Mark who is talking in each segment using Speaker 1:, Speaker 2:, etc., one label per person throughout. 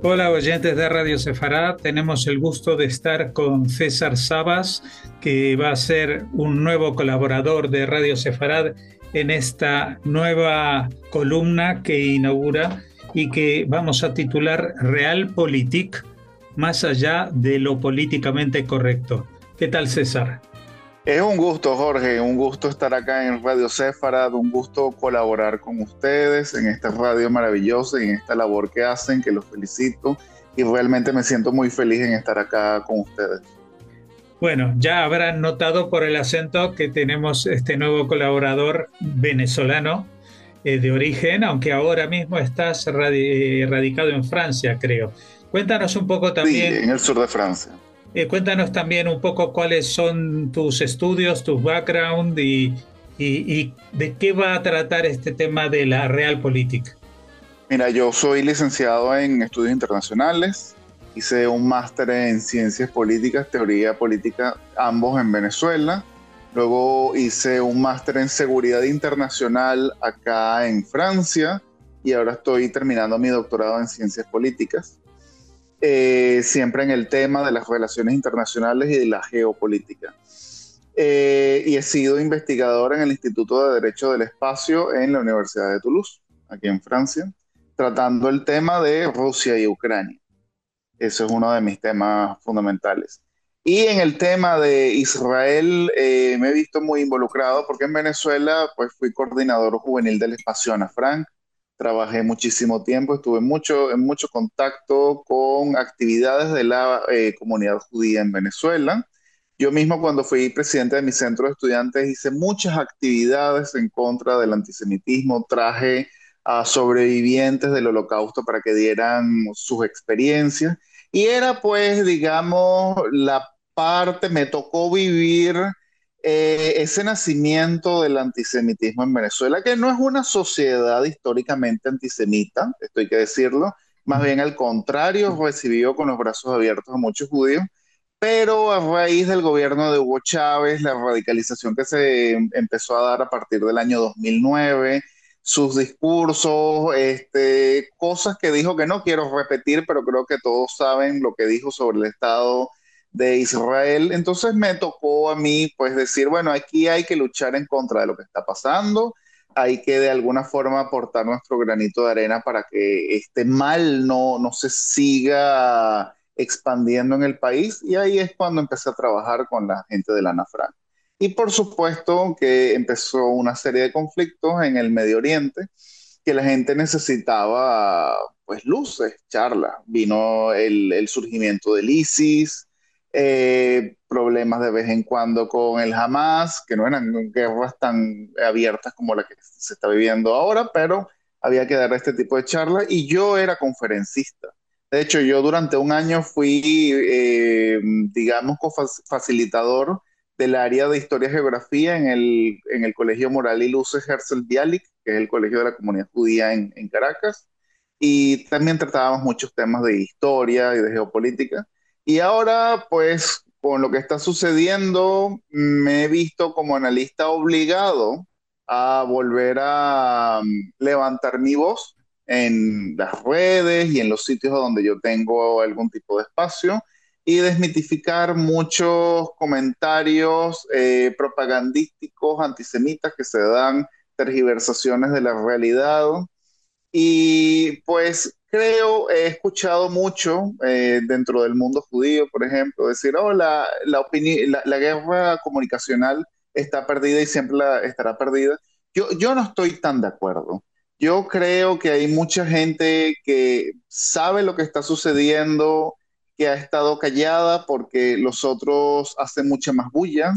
Speaker 1: Hola oyentes de Radio Sefarad, tenemos el gusto de estar con César Sabas, que va a ser un nuevo colaborador de Radio Sefarad en esta nueva columna que inaugura y que vamos a titular Realpolitik, más allá de lo políticamente correcto. ¿Qué tal, César?
Speaker 2: Es un gusto, Jorge, un gusto estar acá en Radio Sefarad, un gusto colaborar con ustedes en esta radio maravillosa y en esta labor que hacen, que los felicito y realmente me siento muy feliz en estar acá con ustedes.
Speaker 1: Bueno, ya habrán notado por el acento que tenemos este nuevo colaborador venezolano de origen, aunque ahora mismo estás radicado en Francia, creo. Cuéntanos un poco
Speaker 2: Sí,
Speaker 1: también,
Speaker 2: en el sur de Francia.
Speaker 1: cuéntanos también un poco cuáles son tus estudios, tus background y de qué va a tratar este tema de la Realpolitik.
Speaker 2: Mira, yo soy licenciado en estudios internacionales, hice un máster en ciencias políticas, teoría política, ambos en Venezuela. Luego hice un máster en seguridad internacional acá en Francia y ahora estoy terminando mi doctorado en ciencias políticas, siempre en el tema de las relaciones internacionales y de la geopolítica. Y he sido investigador en el Instituto de Derecho del Espacio en la Universidad de Toulouse, aquí en Francia, tratando el tema de Rusia y Ucrania. Eso es uno de mis temas fundamentales. Y en el tema de Israel me he visto muy involucrado porque en Venezuela pues fui coordinador juvenil del espacio Ana Frank, trabajé muchísimo tiempo, estuve en mucho contacto con actividades de la comunidad judía en Venezuela. Yo mismo cuando fui presidente de mi centro de estudiantes hice muchas actividades en contra del antisemitismo, traje a sobrevivientes del holocausto para que dieran sus experiencias y era pues, digamos, la parte, me tocó vivir ese nacimiento del antisemitismo en Venezuela, que no es una sociedad históricamente antisemita, esto hay que decirlo, más bien al contrario, recibió con los brazos abiertos a muchos judíos, pero a raíz del gobierno de Hugo Chávez, la radicalización que se empezó a dar a partir del año 2009, sus discursos, cosas que dijo que no quiero repetir, pero creo que todos saben lo que dijo sobre el Estado de Israel. Entonces me tocó a mí pues decir, bueno, aquí hay que luchar en contra de lo que está pasando, hay que de alguna forma aportar nuestro granito de arena para que este mal no se siga expandiendo en el país y ahí es cuando empecé a trabajar con la gente de la ANAFRAN. Y por supuesto que empezó una serie de conflictos en el Medio Oriente que la gente necesitaba pues luces, charlas. Vino el surgimiento del ISIS, problemas de vez en cuando con el Hamas, que no eran guerras tan abiertas como la que se está viviendo ahora, pero había que dar este tipo de charlas y yo era conferencista. De hecho, yo durante un año fui, digamos, facilitador del área de Historia y Geografía en el Colegio Moral y Luces Herzl Bialik, que es el colegio de la comunidad judía en Caracas. Y también tratábamos muchos temas de historia y de geopolítica. Y ahora, pues, con lo que está sucediendo, me he visto como analista obligado a volver a levantar mi voz en las redes y en los sitios donde yo tengo algún tipo de espacio y desmitificar muchos comentarios propagandísticos antisemitas que se dan, tergiversaciones de la realidad. Y pues creo, he escuchado mucho dentro del mundo judío, por ejemplo, decir, oh, la guerra comunicacional está perdida y siempre estará perdida. Yo no estoy tan de acuerdo. Yo creo que hay mucha gente que sabe lo que está sucediendo, que ha estado callada porque los otros hacen mucha más bulla,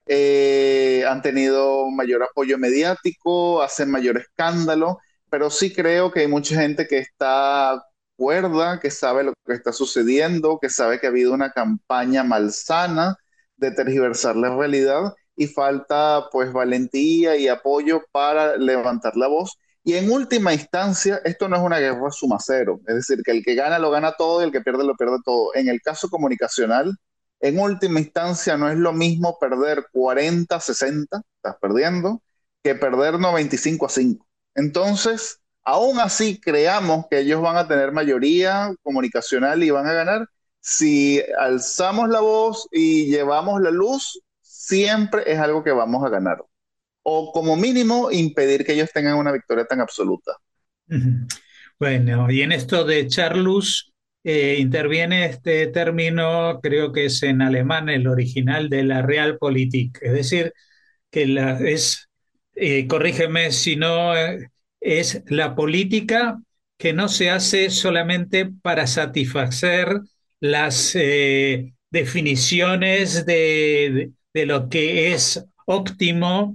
Speaker 2: han tenido mayor apoyo mediático, hacen mayor escándalo, pero sí creo que hay mucha gente que está cuerda, que sabe lo que está sucediendo, que sabe que ha habido una campaña malsana de tergiversar la realidad y falta pues valentía y apoyo para levantar la voz. Y en última instancia, esto no es una guerra suma cero, es decir, que el que gana lo gana todo y el que pierde lo pierde todo. En el caso comunicacional, en última instancia no es lo mismo perder 40-60, estás perdiendo, que perder 95-5. Entonces, aún así creamos que ellos van a tener mayoría comunicacional y van a ganar, si alzamos la voz y llevamos la luz, siempre es algo que vamos a ganar. O como mínimo impedir que ellos tengan una victoria tan absoluta.
Speaker 1: Ujú. Bueno, y en esto de Charlus interviene este término, creo que es en alemán el original de la Realpolitik, es decir, que corrígeme si no, es la política que no se hace solamente para satisfacer las definiciones de lo que es óptimo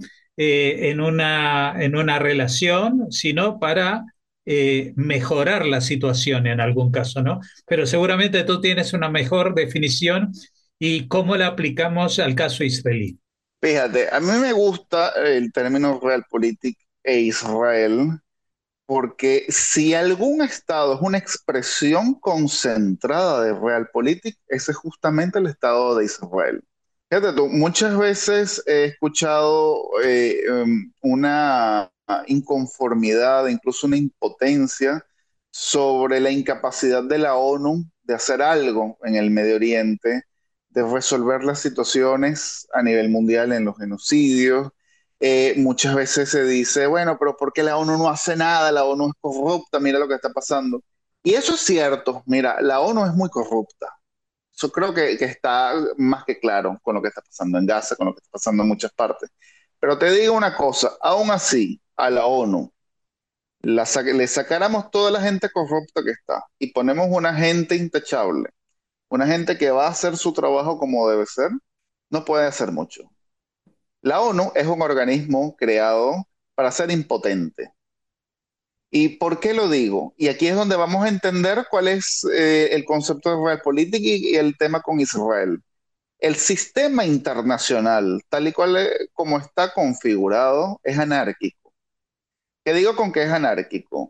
Speaker 1: en una relación, sino para mejorar la situación en algún caso, ¿no? Pero seguramente tú tienes una mejor definición y cómo la aplicamos al caso israelí.
Speaker 2: Fíjate, a mí me gusta el término Realpolitik e Israel, porque si algún estado es una expresión concentrada de Realpolitik, ese es justamente el estado de Israel. Fíjate tú, muchas veces he escuchado una inconformidad, incluso una impotencia sobre la incapacidad de la ONU de hacer algo en el Medio Oriente, de resolver las situaciones a nivel mundial en los genocidios. Muchas veces se dice, bueno, pero ¿por qué la ONU no hace nada? La ONU es corrupta, mira lo que está pasando. Y eso es cierto, mira, la ONU es muy corrupta. Yo creo que está más que claro con lo que está pasando en Gaza, con lo que está pasando en muchas partes. Pero te digo una cosa, aún así, a la ONU le sacáramos toda la gente corrupta que está y ponemos una gente intachable, una gente que va a hacer su trabajo como debe ser, no puede hacer mucho. La ONU es un organismo creado para ser impotente. ¿Y por qué lo digo? Y aquí es donde vamos a entender cuál es el concepto de Realpolitik y el tema con Israel. El sistema internacional, tal y cual como está configurado, es anárquico. ¿Qué digo con que es anárquico?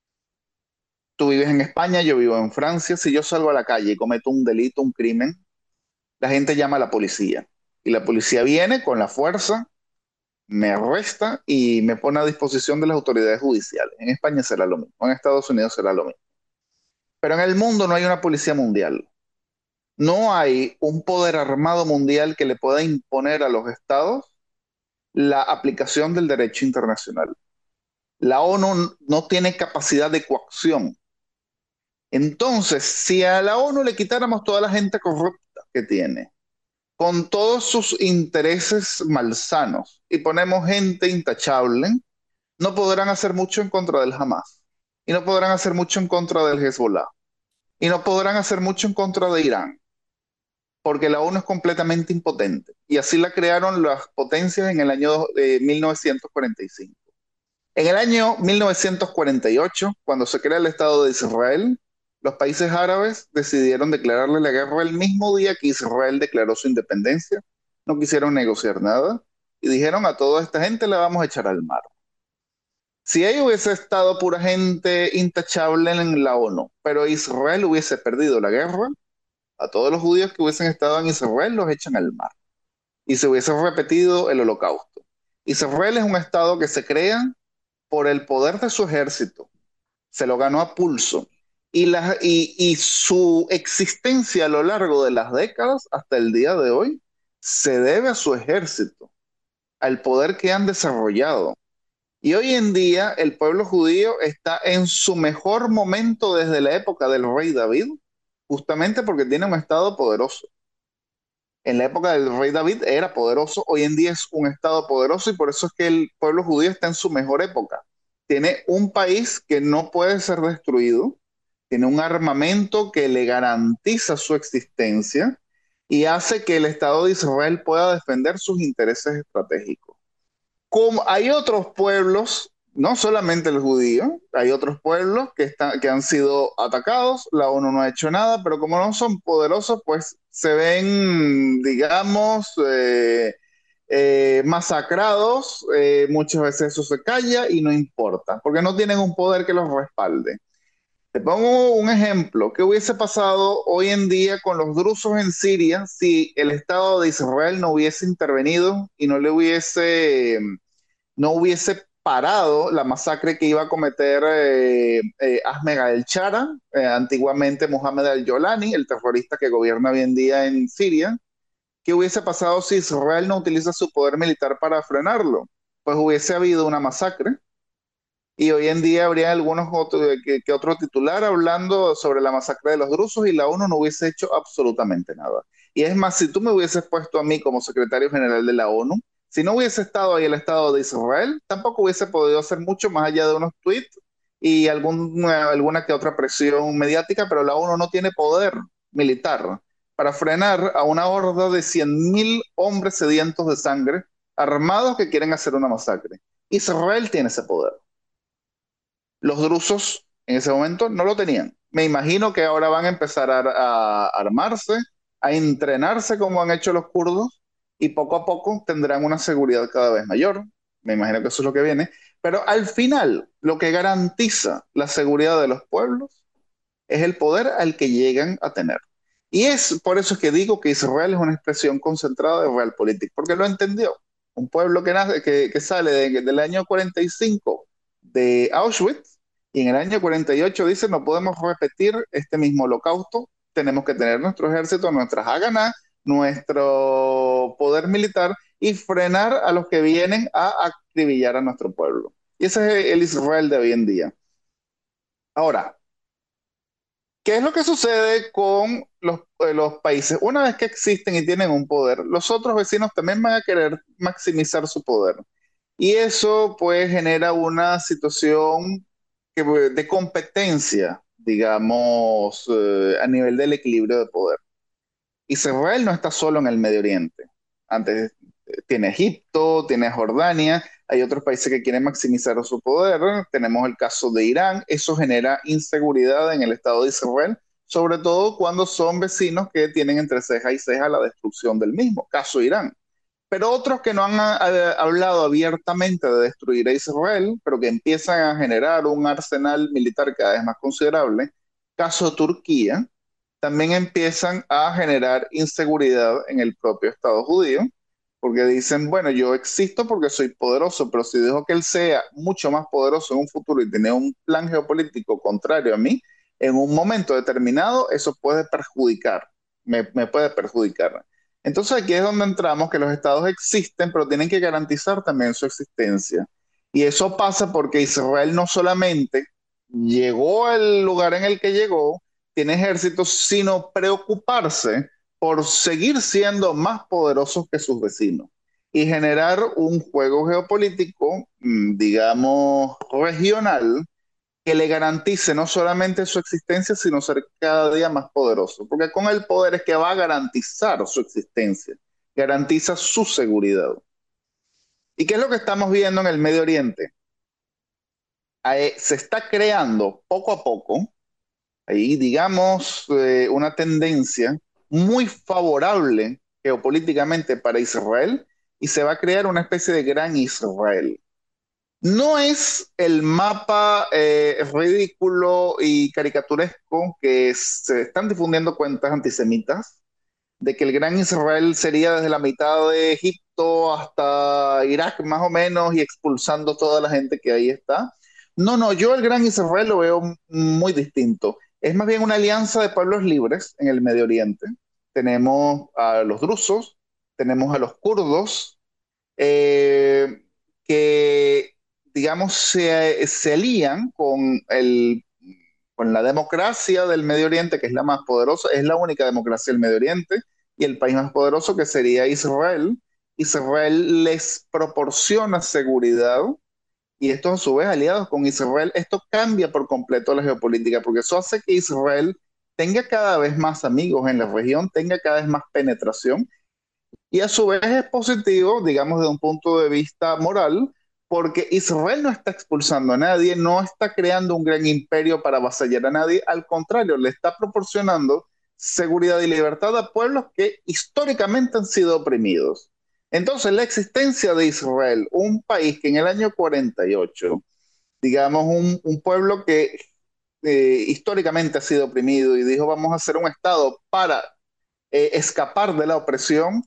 Speaker 2: Tú vives en España, yo vivo en Francia. Si yo salgo a la calle y cometo un delito, un crimen, la gente llama a la policía. Y la policía viene con la fuerza, me arresta y me pone a disposición de las autoridades judiciales. En España será lo mismo, en Estados Unidos será lo mismo. Pero en el mundo no hay una policía mundial. No hay un poder armado mundial que le pueda imponer a los estados la aplicación del derecho internacional. La ONU no tiene capacidad de coacción. Entonces, si a la ONU le quitáramos toda la gente corrupta que tiene, con todos sus intereses malsanos, y ponemos gente intachable, no podrán hacer mucho en contra del Hamas, y no podrán hacer mucho en contra del Hezbollah, y no podrán hacer mucho en contra de Irán, porque la ONU es completamente impotente. Y así la crearon las potencias en el año 1945. En el año 1948, cuando se crea el Estado de Israel, los países árabes decidieron declararle la guerra el mismo día que Israel declaró su independencia. No quisieron negociar nada y dijeron a toda esta gente la vamos a echar al mar. Si ahí hubiese estado pura gente intachable en la ONU, pero Israel hubiese perdido la guerra, a todos los judíos que hubiesen estado en Israel los echan al mar y se hubiese repetido el holocausto. Israel es un estado que se crea por el poder de su ejército, se lo ganó a pulso. Y su existencia a lo largo de las décadas, hasta el día de hoy, se debe a su ejército, al poder que han desarrollado. Y hoy en día el pueblo judío está en su mejor momento desde la época del rey David, justamente porque tiene un estado poderoso. En la época del rey David era poderoso, hoy en día es un estado poderoso y por eso es que el pueblo judío está en su mejor época. Tiene un país que no puede ser destruido, tiene un armamento que le garantiza su existencia y hace que el Estado de Israel pueda defender sus intereses estratégicos. Como hay otros pueblos, no solamente el judío, hay otros pueblos que han sido atacados, la ONU no ha hecho nada, pero como no son poderosos, pues se ven, digamos, masacrados, muchas veces eso se calla y no importa, porque no tienen un poder que los respalde. Te pongo un ejemplo. ¿Qué hubiese pasado hoy en día con los drusos en Siria si el Estado de Israel no hubiese intervenido y no hubiese parado la masacre que iba a cometer Ahmed al-Shara, antiguamente Mohamed al-Jolani, el terrorista que gobierna hoy en día en Siria. ¿Qué hubiese pasado si Israel no utiliza su poder militar para frenarlo? Pues hubiese habido una masacre y hoy en día habría algunos que otro titular hablando sobre la masacre de los drusos y la ONU no hubiese hecho absolutamente nada. Y es más, si tú me hubieses puesto a mí como secretario general de la ONU, si no hubiese estado ahí el Estado de Israel, tampoco hubiese podido hacer mucho más allá de unos tweets y alguna que otra presión mediática, pero la ONU no tiene poder militar para frenar a una horda de 100.000 hombres sedientos de sangre, armados que quieren hacer una masacre. Israel tiene ese poder. Los drusos en ese momento no lo tenían. Me imagino que ahora van a empezar a armarse, a entrenarse como han hecho los kurdos y poco a poco tendrán una seguridad cada vez mayor. Me imagino que eso es lo que viene. Pero al final, lo que garantiza la seguridad de los pueblos es el poder al que llegan a tener. Y es por eso es que digo que Israel es una expresión concentrada de Realpolitik, porque lo entendió. Un pueblo que sale del año 45 de Auschwitz y en el año 48 dice no podemos repetir este mismo holocausto, tenemos que tener nuestro ejército, nuestras Haganah, nuestro poder militar y frenar a los que vienen a acribillar a nuestro pueblo. Y ese es el Israel de hoy en día. Ahora, ¿qué es lo que sucede con los países? Una vez que existen y tienen un poder, los otros vecinos también van a querer maximizar su poder. Y eso pues genera una situación de competencia, digamos, a nivel del equilibrio de poder. Israel no está solo en el Medio Oriente. Antes tiene Egipto, tiene Jordania, hay otros países que quieren maximizar su poder. Tenemos el caso de Irán. Eso genera inseguridad en el Estado de Israel, sobre todo cuando son vecinos que tienen entre ceja y ceja la destrucción del mismo. Caso Irán. Pero otros que no han hablado abiertamente de destruir a Israel, pero que empiezan a generar un arsenal militar cada vez más considerable, caso Turquía, también empiezan a generar inseguridad en el propio Estado judío, porque dicen, bueno, yo existo porque soy poderoso, pero si dejo que él sea mucho más poderoso en un futuro y tiene un plan geopolítico contrario a mí, en un momento determinado eso puede perjudicar, me puede perjudicar. Entonces aquí es donde entramos, que los estados existen, pero tienen que garantizar también su existencia. Y eso pasa porque Israel no solamente llegó al lugar en el que llegó, tiene ejércitos, sino preocuparse por seguir siendo más poderosos que sus vecinos y generar un juego geopolítico, digamos, regional, que le garantice no solamente su existencia, sino ser cada día más poderoso. Porque con el poder es que va a garantizar su existencia, garantiza su seguridad. ¿Y qué es lo que estamos viendo en el Medio Oriente? Se está creando poco a poco ahí, digamos, una tendencia muy favorable geopolíticamente para Israel y se va a crear una especie de gran Israel. No es el mapa ridículo y caricaturesco que se están difundiendo cuentas antisemitas de que el gran Israel sería desde la mitad de Egipto hasta Irak más o menos y expulsando toda la gente que ahí está. No, no, yo el gran Israel lo veo muy distinto. Es más bien una alianza de pueblos libres en el Medio Oriente. Tenemos a los drusos, tenemos a los kurdos, eh, que, digamos, se alían con la democracia del Medio Oriente, que es la más poderosa, es la única democracia del Medio Oriente, y el país más poderoso que sería Israel. Israel les proporciona seguridad y estos a su vez aliados con Israel. Esto cambia por completo la geopolítica porque eso hace que Israel tenga cada vez más amigos en la región, tenga cada vez más penetración y a su vez es positivo, digamos, desde un punto de vista moral, porque Israel no está expulsando a nadie, no está creando un gran imperio para avasallar a nadie, al contrario, le está proporcionando seguridad y libertad a pueblos que históricamente han sido oprimidos. Entonces, la existencia de Israel, un país que en el año 48, digamos, un pueblo que históricamente ha sido oprimido y dijo, vamos a hacer un Estado para escapar de la opresión,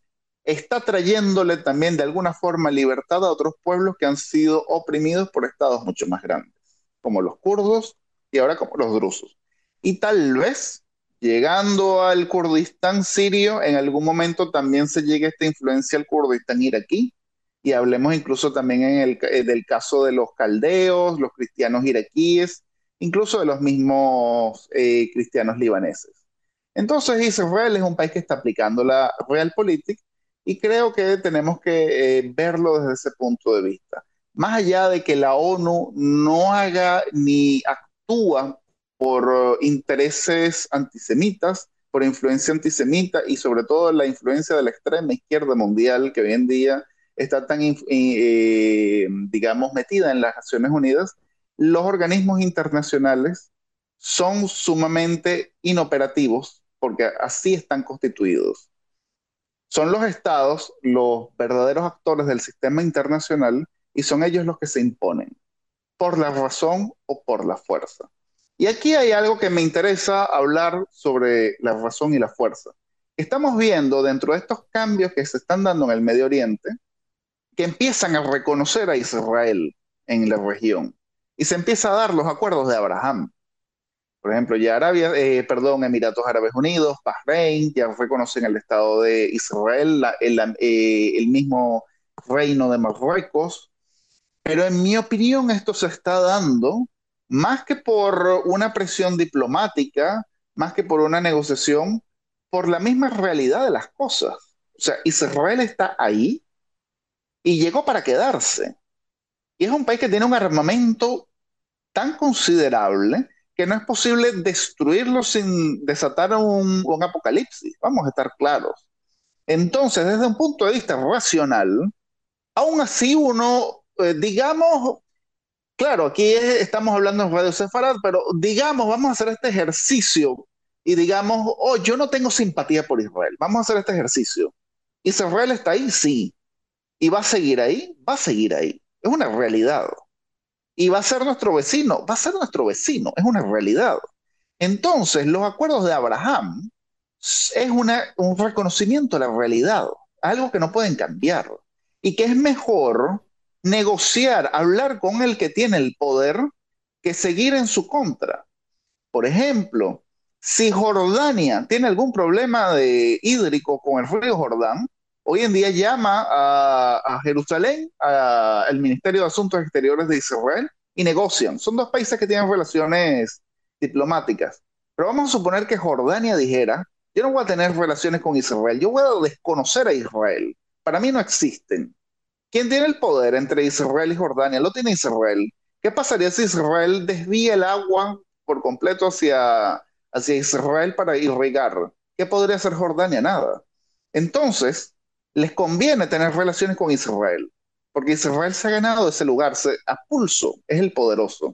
Speaker 2: está trayéndole también de alguna forma libertad a otros pueblos que han sido oprimidos por estados mucho más grandes, como los kurdos y ahora como los drusos. Y tal vez, llegando al Kurdistán sirio, en algún momento también se llegue esta influencia al Kurdistán iraquí, y hablemos incluso también del caso de los caldeos, los cristianos iraquíes, incluso de los mismos cristianos libaneses. Entonces Israel es un país que está aplicando la Realpolitik y creo que tenemos que verlo desde ese punto de vista. Más allá de que la ONU no haga ni actúa por intereses antisemitas, por influencia antisemita y sobre todo la influencia de la extrema izquierda mundial que hoy en día está tan, digamos, metida en las Naciones Unidas, los organismos internacionales son sumamente inoperativos porque así están constituidos. Son los estados los verdaderos actores del sistema internacional y son ellos los que se imponen, por la razón o por la fuerza. Y aquí hay algo que me interesa hablar sobre la razón y la fuerza. Estamos viendo dentro de estos cambios que se están dando en el Medio Oriente, que empiezan a reconocer a Israel en la región y se empieza a dar los acuerdos de Abraham. Por ejemplo, ya Emiratos Árabes Unidos, Bahrein, ya reconocen el Estado de Israel, el mismo Reino de Marruecos, pero en mi opinión esto se está dando más que por una presión diplomática, más que por una negociación, por la misma realidad de las cosas. O sea, Israel está ahí y llegó para quedarse. Y es un país que tiene un armamento tan considerable que no es posible destruirlo sin desatar un apocalipsis. Vamos a estar claros. Entonces, desde un punto de vista racional, aún así uno, digamos, claro, estamos hablando en Radio Sefarad, pero digamos, vamos a hacer este ejercicio y digamos, oh, yo no tengo simpatía por Israel, vamos a hacer este ejercicio. ¿Israel está ahí? Sí. ¿Y va a seguir ahí? Va a seguir ahí. Es una realidad. ¿Y va a ser nuestro vecino? Va a ser nuestro vecino, es una realidad. Entonces, los acuerdos de Abraham es un reconocimiento de la realidad, algo que no pueden cambiar. Y que es mejor negociar, hablar con el que tiene el poder, que seguir en su contra. Por ejemplo, si Jordania tiene algún problema hídrico con el río Jordán, hoy en día llama a Jerusalén, al Ministerio de Asuntos Exteriores de Israel, y negocian. Son dos países que tienen relaciones diplomáticas. Pero vamos a suponer que Jordania dijera, yo no voy a tener relaciones con Israel, yo voy a desconocer a Israel. Para mí no existen. ¿Quién tiene el poder entre Israel y Jordania? Lo tiene Israel. ¿Qué pasaría si Israel desvía el agua por completo hacia Israel para irrigar? ¿Qué podría hacer Jordania? Nada. Entonces, les conviene tener relaciones con Israel, porque Israel se ha ganado ese lugar, a pulso, es el poderoso.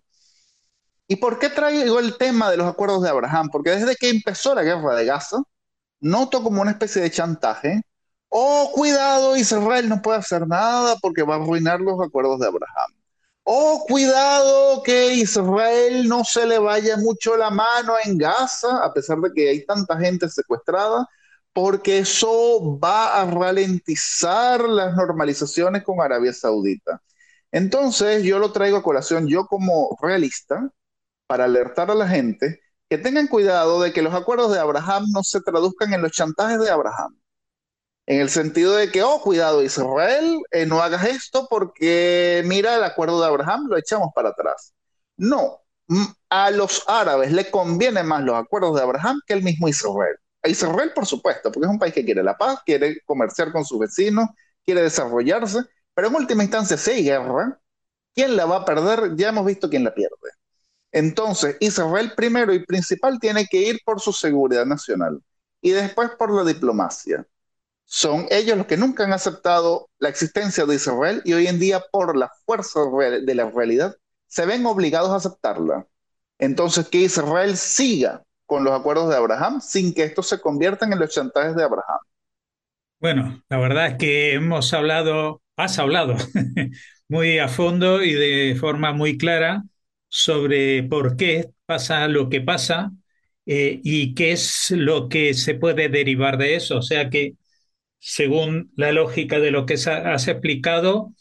Speaker 2: ¿Y por qué traigo el tema de los acuerdos de Abraham? Porque desde que empezó la guerra de Gaza, noto como una especie de chantaje. Oh, cuidado, Israel no puede hacer nada porque va a arruinar los acuerdos de Abraham. Oh, cuidado que Israel no se le vaya mucho la mano en Gaza, a pesar de que hay tanta gente secuestrada, porque eso va a ralentizar las normalizaciones con Arabia Saudita. Entonces, yo lo traigo a colación, yo como realista, para alertar a la gente que tengan cuidado de que los acuerdos de Abraham no se traduzcan en los chantajes de Abraham. En el sentido de que, oh, cuidado Israel, no hagas esto porque mira el acuerdo de Abraham, lo echamos para atrás. No, a los árabes le convienen más los acuerdos de Abraham que el mismo Israel. A Israel, por supuesto, porque es un país que quiere la paz, quiere comerciar con sus vecinos, quiere desarrollarse, pero en última instancia, si hay guerra, ¿quién la va a perder? Ya hemos visto quién la pierde. Entonces, Israel primero y principal tiene que ir por su seguridad nacional y después por la diplomacia. Son ellos los que nunca han aceptado la existencia de Israel y hoy en día por la fuerza de la realidad se ven obligados a aceptarla. Entonces, que Israel siga con los acuerdos de Abraham sin que estos se conviertan en los chantajes de Abraham.
Speaker 1: Bueno, la verdad es que has hablado muy a fondo y de forma muy clara sobre por qué pasa lo que pasa y qué es lo que se puede derivar de eso. O sea que según la lógica de lo que has explicado,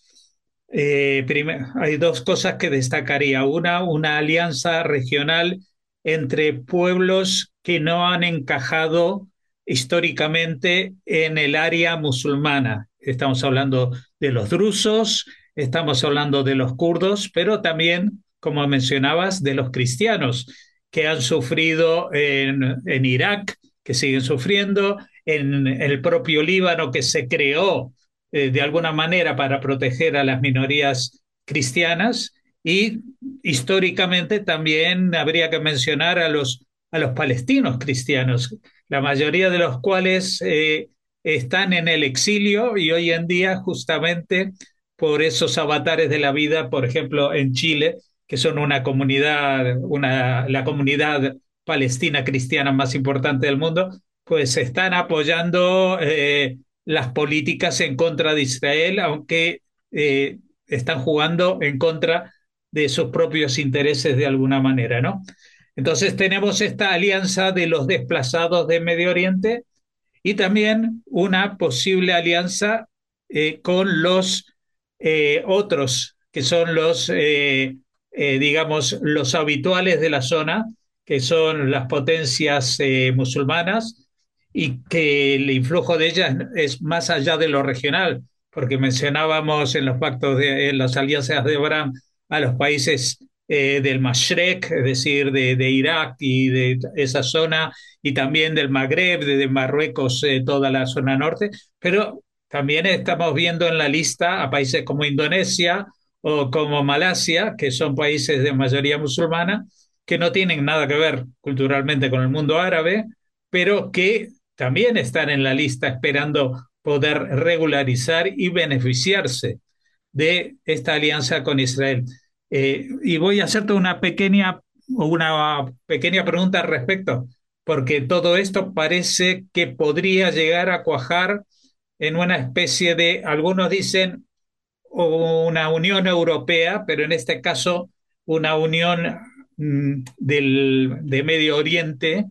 Speaker 1: hay dos cosas que destacaría. Una alianza regional entre pueblos que no han encajado históricamente en el área musulmana. Estamos hablando de los drusos, estamos hablando de los kurdos, pero también, como mencionabas, de los cristianos que han sufrido en Irak, que siguen sufriendo, en el propio Líbano, que se creó de alguna manera para proteger a las minorías cristianas, y históricamente también habría que mencionar a los palestinos cristianos, la mayoría de los cuales están en el exilio y hoy en día justamente por esos avatares de la vida, por ejemplo, en Chile, que son una comunidad, la comunidad palestina cristiana más importante del mundo, pues están apoyando las políticas en contra de Israel, aunque están jugando en contra de sus propios intereses de alguna manera, ¿no? Entonces tenemos esta alianza de los desplazados de Medio Oriente y también una posible alianza con los otros, que son digamos, los habituales de la zona, que son las potencias musulmanas y que el influjo de ellas es más allá de lo regional, porque mencionábamos en los pactos, en las alianzas de Abraham a los países del Mashrek, es decir, de Irak y de esa zona, y también del Magreb, de Marruecos, toda la zona norte, pero también estamos viendo en la lista a países como Indonesia o como Malasia, que son países de mayoría musulmana, que no tienen nada que ver culturalmente con el mundo árabe, pero que también están en la lista esperando poder regularizar y beneficiarse de esta alianza con Israel. Y voy a hacerte una pequeña pregunta al respecto, porque todo esto parece que podría llegar a cuajar en una especie de, algunos dicen, una Unión Europea, pero en este caso una Unión de Medio Oriente,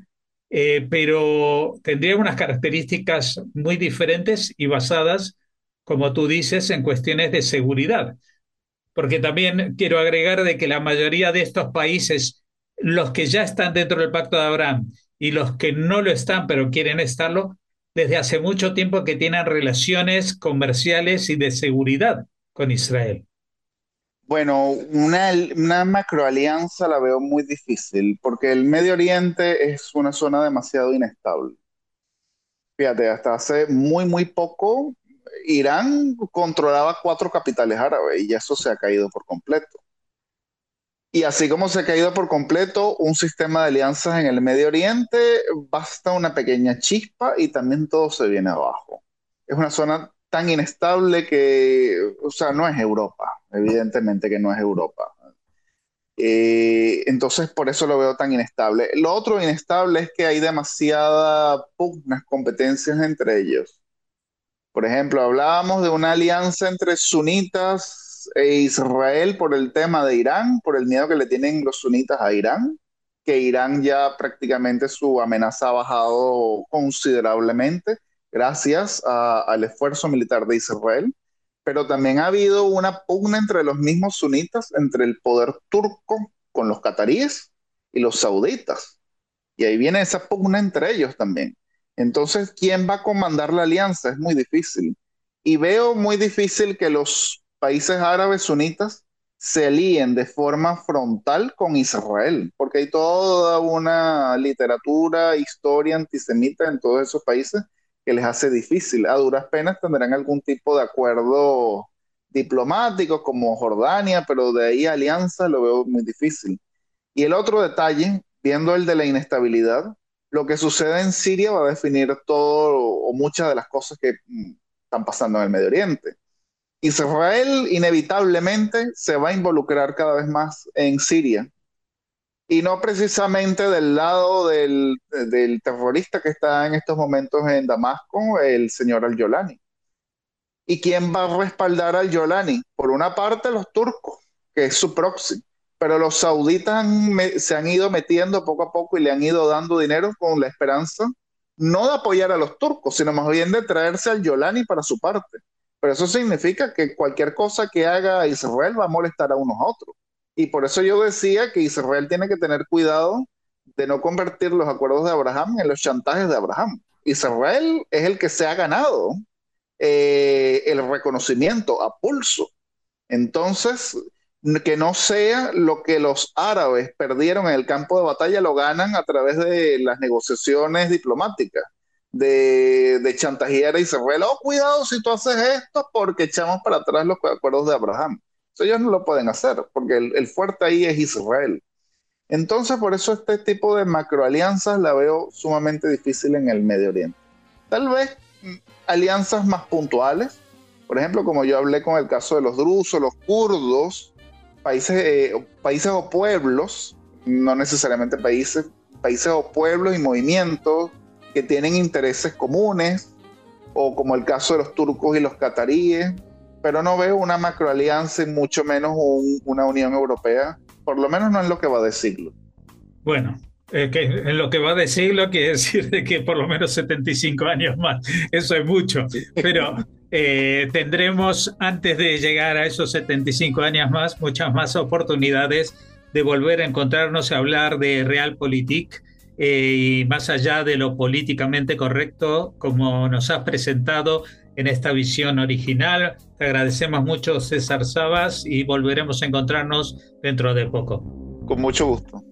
Speaker 1: pero tendría unas características muy diferentes y basadas, como tú dices, en cuestiones de seguridad. Porque también quiero agregar de que la mayoría de estos países, los que ya están dentro del Pacto de Abraham y los que no lo están pero quieren estarlo, desde hace mucho tiempo que tienen relaciones comerciales y de seguridad con Israel.
Speaker 2: Bueno, una macroalianza la veo muy difícil porque el Medio Oriente es una zona demasiado inestable. Fíjate, hasta hace muy poco, Irán controlaba cuatro capitales árabes y ya eso se ha caído por completo. Y así como se ha caído por completo un sistema de alianzas en el Medio Oriente, basta una pequeña chispa y también todo se viene abajo. Es una zona tan inestable que, o sea, no es Europa, evidentemente que no es Europa. Entonces, por eso lo veo tan inestable. Lo otro inestable es que hay demasiadas pugnas, competencias entre ellos. Por ejemplo, hablábamos de una alianza entre sunitas e Israel por el tema de Irán, por el miedo que le tienen los sunitas a Irán, que Irán ya prácticamente su amenaza ha bajado considerablemente gracias al esfuerzo militar de Israel. Pero también ha habido una pugna entre los mismos sunitas, entre el poder turco con los cataríes y los sauditas. Y ahí viene esa pugna entre ellos también. Entonces, ¿quién va a comandar la alianza? Es muy difícil. Y veo muy difícil que los países árabes sunitas se alíen de forma frontal con Israel, porque hay toda una literatura, historia antisemita en todos esos países que les hace difícil. A duras penas tendrán algún tipo de acuerdo diplomático como Jordania, pero de ahí alianza lo veo muy difícil. Y el otro detalle, viendo el de la inestabilidad, lo que sucede en Siria va a definir todo o muchas de las cosas que están pasando en el Medio Oriente. Israel inevitablemente se va a involucrar cada vez más en Siria y no precisamente del lado del terrorista que está en estos momentos en Damasco, el señor Al-Yolani. ¿Y quién va a respaldar al Yolani? Por una parte, los turcos, que es su proxy, pero los sauditas se han ido metiendo poco a poco y le han ido dando dinero con la esperanza no de apoyar a los turcos, sino más bien de traerse al Yolani para su parte. Pero eso significa que cualquier cosa que haga Israel va a molestar a unos a otros. Y por eso yo decía que Israel tiene que tener cuidado de no convertir los acuerdos de Abraham en los chantajes de Abraham. Israel es el que se ha ganado el reconocimiento a pulso. Entonces, que no sea lo que los árabes perdieron en el campo de batalla, lo ganan a través de las negociaciones diplomáticas, de chantajear a Israel. Oh, cuidado si tú haces esto porque echamos para atrás los acuerdos de Abraham. Eso ellos no lo pueden hacer, porque el fuerte ahí es Israel. Entonces, por eso este tipo de macroalianzas la veo sumamente difícil en el Medio Oriente. Tal vez alianzas más puntuales, por ejemplo, como yo hablé con el caso de los drusos, los kurdos, países o pueblos, no necesariamente países, países o pueblos y movimientos que tienen intereses comunes, o como el caso de los turcos y los cataríes, pero no veo una macroalianza y mucho menos una Unión Europea, por lo menos no en lo que va de siglo.
Speaker 1: Bueno, que en lo que va de siglo quiere decir de que por lo menos 75 años más, eso es mucho,
Speaker 2: Sí.
Speaker 1: pero tendremos antes de llegar a esos 75 años más, muchas más oportunidades de volver a encontrarnos y hablar de Realpolitik y más allá de lo políticamente correcto, como nos has presentado en esta visión original. Te agradecemos mucho, César Sabas, y volveremos a encontrarnos dentro de poco.
Speaker 2: Con mucho gusto.